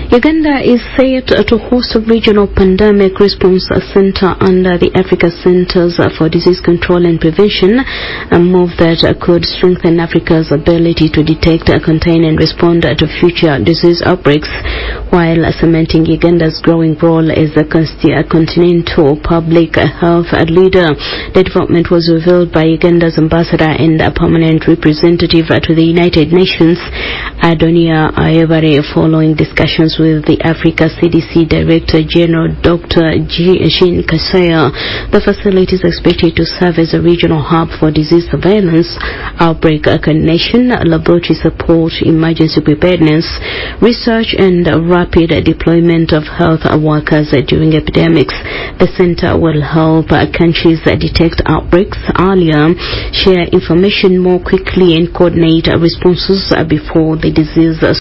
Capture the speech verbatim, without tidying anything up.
Uganda is set to host a regional pandemic response center under the Africa Centers for Disease Control and Prevention, a move that could strengthen Africa's ability to detect, contain and respond to future disease outbreaks, while cementing Uganda's growing role as a continental public health leader. The development was revealed by Uganda's ambassador and a permanent representative to the United Nations, Adonia Ayebare, following discussions with the Africa C D C Director General Doctor Jean Kasaya. The facility is expected to serve as a regional hub for disease surveillance, outbreak coordination, laboratory support, emergency preparedness, research and rapid deployment of health workers during epidemics. The center will help countries detect outbreaks earlier, share information more quickly and coordinate responses before the disease